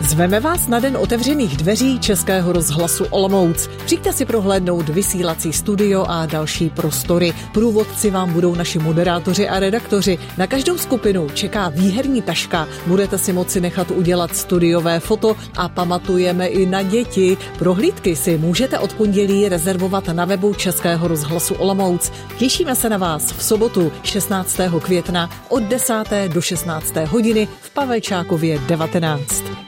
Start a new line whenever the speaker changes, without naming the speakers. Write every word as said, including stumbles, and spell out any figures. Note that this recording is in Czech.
Zveme vás na den otevřených dveří Českého rozhlasu Olomouc. Přijďte si prohlédnout vysílací studio a další prostory. Průvodci vám budou naši moderátoři a redaktoři. Na každou skupinu čeká výherní taška. Budete si moci nechat udělat studiové foto a pamatujeme i na děti. Prohlídky si můžete od pondělí rezervovat na webu Českého rozhlasu Olomouc. Těšíme se na vás v sobotu šestnáctého května od desáté do šestnácté hodiny v Pavelčákově devatenáct.